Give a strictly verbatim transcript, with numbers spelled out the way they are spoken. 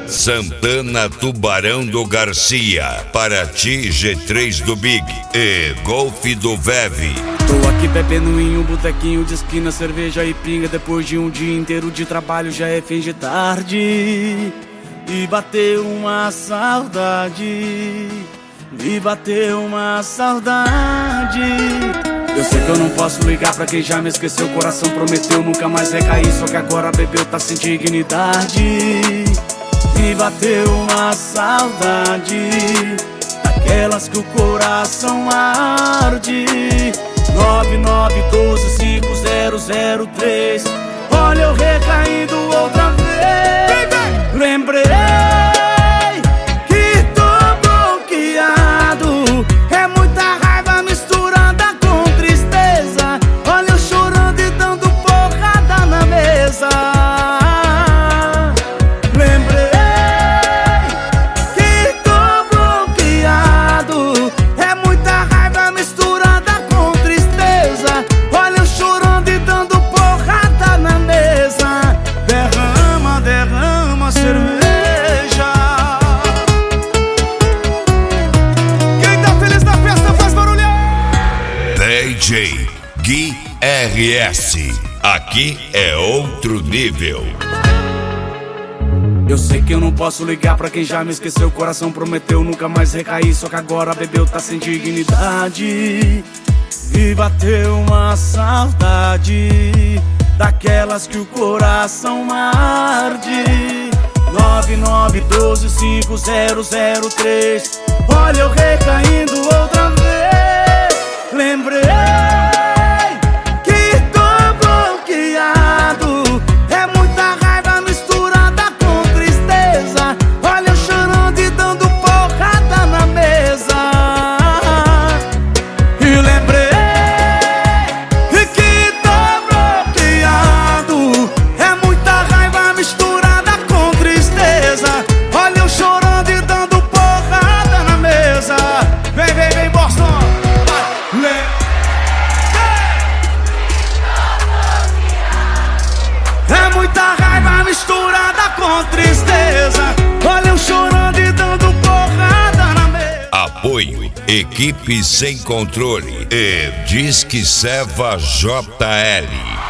Santana, Tubarão do Garcia, Paraty, G três do Big e Golfe do Veve. Tô aqui bebendo em um botequinho de esquina, cerveja e pinga. Depois de um dia inteiro de trabalho já é fim de tarde. E bateu uma saudade, me bateu uma saudade. Eu sei que eu não posso ligar pra quem já me esqueceu. O coração prometeu nunca mais recair, só que agora bebeu, tá sem dignidade. Me bateu uma saudade, daquelas que o coração arde. Nove nove um dois cinco zero zero três. Olha eu recaindo outra vez. Lembrei que tô bloqueado. É muita raiva misturada com tristeza. Olha eu chorando e dando porrada na mesa. Lembrei que tô bloqueado. É muita raiva misturada com tristeza. Olha eu chorando e dando porrada na mesa. Derrama, derrama cerveja. Quem tá feliz na festa faz barulho. D J Gui R S, aqui é outro nível. Eu sei que eu não posso ligar pra quem já me esqueceu. O coração prometeu nunca mais recair, só que agora bebeu, tá sem dignidade. E bateu uma saudade, daquelas que o coração arde. Nove nove um dois cinco zero zero três. Olha eu recaindo outra vez. Lembrei que tô bloqueado. É muita raiva misturada com tristeza. Olha eu chorando e dando porrada na mesa. E lembrei que tô bloqueado. É muita raiva misturada com tristeza. Olha eu chorando e dando porrada na mesa. Vem, vem, vem, Boston. É muita raiva misturada com tristeza. Olha eu chorando e dando porrada na mesa. Apoio Equipe Sem Controle e Disque Seva J L.